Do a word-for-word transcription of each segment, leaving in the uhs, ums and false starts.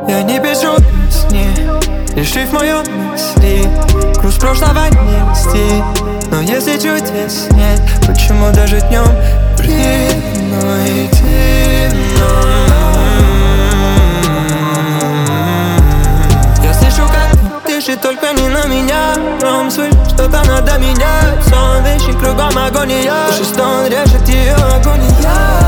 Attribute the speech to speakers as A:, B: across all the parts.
A: Я не пишу песни, лишив мою мысли. Груз прошлого нести, но если чудес нет, почему даже днем бледно идти? Я слышу, как дышит, только не на меня. Ром, слышь, что-то надо менять. Сон, вещи, кругом агония. Слышишь, что он режет ее агония.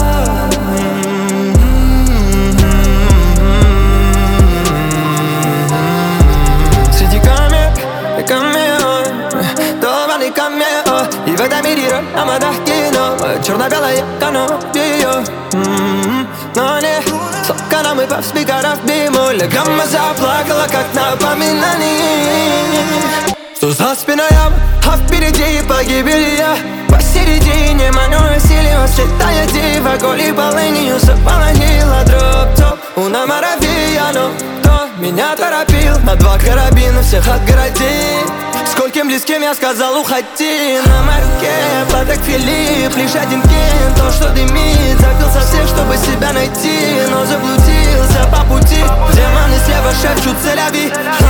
A: И в этом мире роль Амадах кино, черно-белое канал ее. Но не слокана мы пав спикеров бимоля. Гамма заплакала, как напоминание. Что за спиной я, а впереди погибель я. Посередине маню силила, светая дива. Голи полынью заполонила дроп-топ. Уна маравия, но кто меня торопил? На два карабина всех отгородил. Скольким близким я сказал уходи. На моей руке платок Филипп, лишь один кин, то, что дымит. Забил со всех, чтобы себя найти, но заблудился по пути. Демоны слева шепчут целяви.